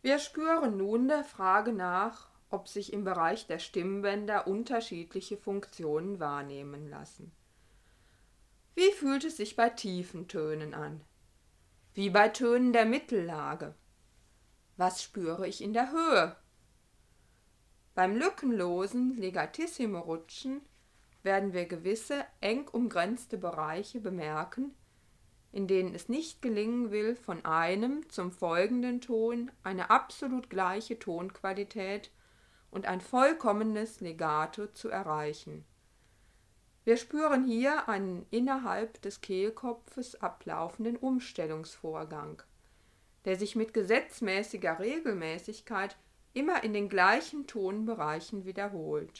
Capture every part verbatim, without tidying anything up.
Wir spüren nun der Frage nach, ob sich im Bereich der Stimmbänder unterschiedliche Funktionen wahrnehmen lassen. Wie fühlt es sich bei tiefen Tönen an? Wie bei Tönen der Mittellage? Was spüre ich in der Höhe? Beim lückenlosen Legatissimo-Rutschen werden wir gewisse eng umgrenzte Bereiche bemerken, in denen es nicht gelingen will, von einem zum folgenden Ton eine absolut gleiche Tonqualität und ein vollkommenes Legato zu erreichen. Wir spüren hier einen innerhalb des Kehlkopfes ablaufenden Umstellungsvorgang, der sich mit gesetzmäßiger Regelmäßigkeit immer in den gleichen Tonbereichen wiederholt.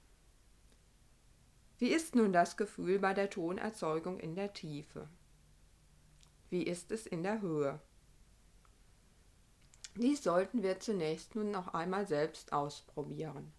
Wie ist nun das Gefühl bei der Tonerzeugung in der Tiefe? Wie ist es in der Höhe? Dies sollten wir zunächst nun noch einmal selbst ausprobieren.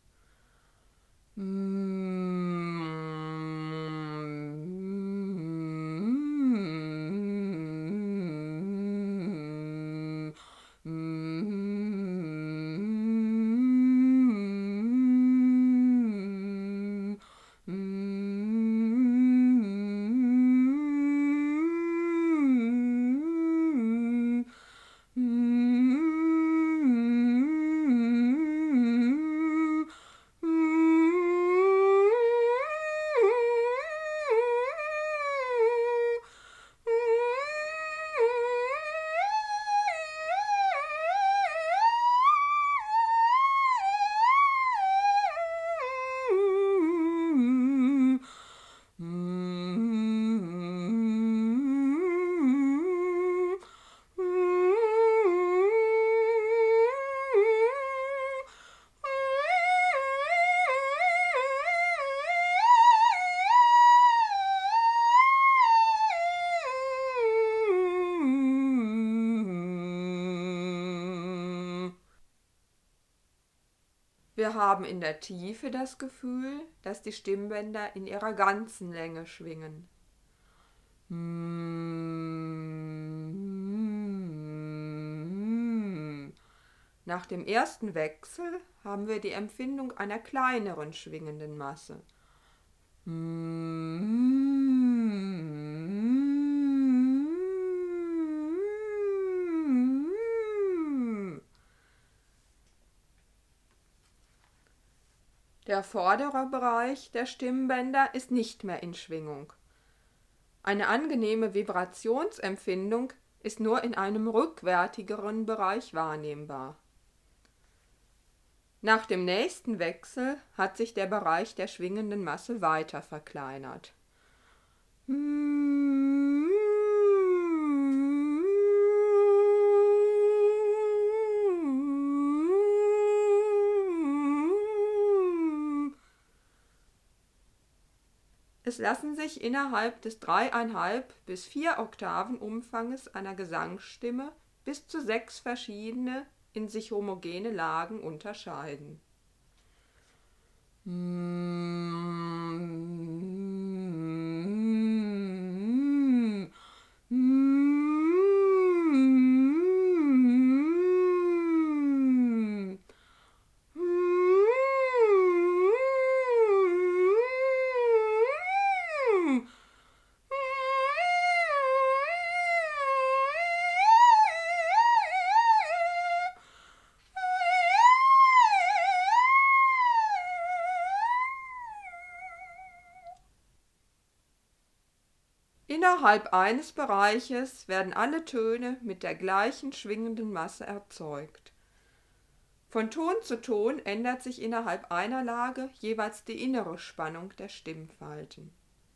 Wir haben in der Tiefe das Gefühl, dass die Stimmbänder in ihrer ganzen Länge schwingen. Nach dem ersten Wechsel haben wir die Empfindung einer kleineren schwingenden Masse. Der vordere Bereich der Stimmbänder ist nicht mehr in Schwingung. Eine angenehme Vibrationsempfindung ist nur in einem rückwärtigeren Bereich wahrnehmbar. Nach dem nächsten Wechsel hat sich der Bereich der schwingenden Masse weiter verkleinert. Es lassen sich innerhalb des dreieinhalb bis vier Oktaven Umfanges einer Gesangsstimme bis zu sechs verschiedene, in sich homogene Lagen unterscheiden. Innerhalb eines Bereiches werden alle Töne mit der gleichen schwingenden Masse erzeugt. Von Ton zu Ton ändert sich innerhalb einer Lage jeweils die innere Spannung der Stimmfalten.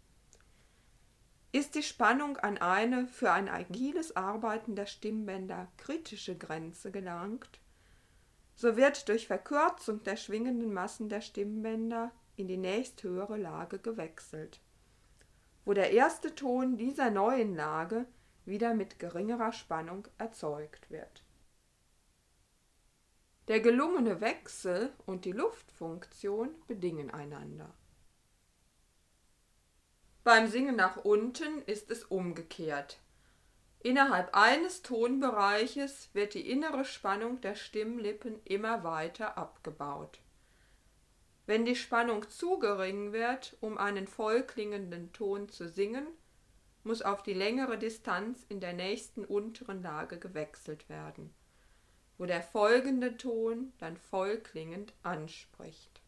Ist die Spannung an eine für ein agiles Arbeiten der Stimmbänder kritische Grenze gelangt, so wird durch Verkürzung der schwingenden Massen der Stimmbänder in die nächsthöhere Lage gewechselt, wo der erste Ton dieser neuen Lage wieder mit geringerer Spannung erzeugt wird. Der gelungene Wechsel und die Luftfunktion bedingen einander. Beim Singen nach unten ist es umgekehrt. Innerhalb eines Tonbereiches wird die innere Spannung der Stimmlippen immer weiter abgebaut. Wenn die Spannung zu gering wird, um einen vollklingenden Ton zu singen, muss auf die längere Distanz in der nächsten unteren Lage gewechselt werden, wo der folgende Ton dann vollklingend anspricht.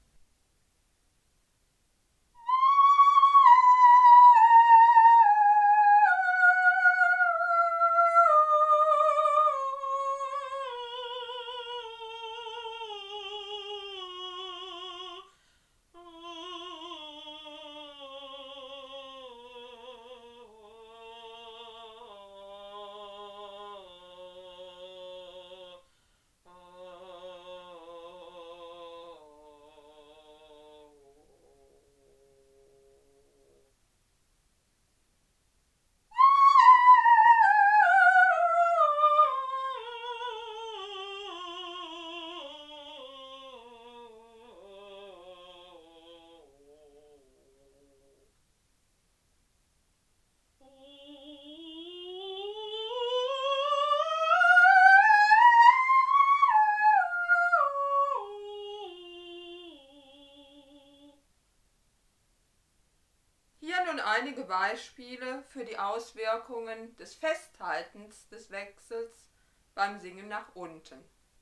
Hier nun einige Beispiele für die Auswirkungen des Festhaltens des Wechsels beim Singen nach unten.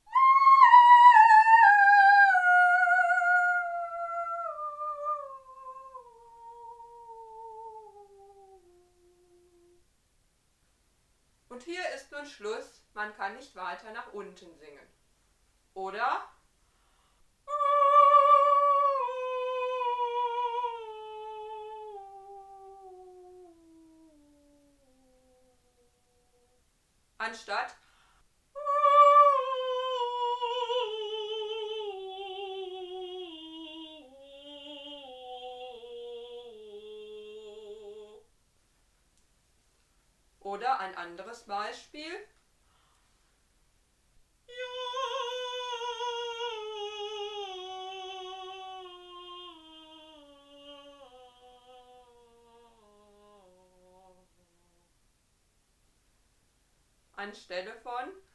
Und hier ist nun Schluss, man kann nicht weiter nach unten singen. Oder? Anstatt oder ein anderes Beispiel. Anstelle von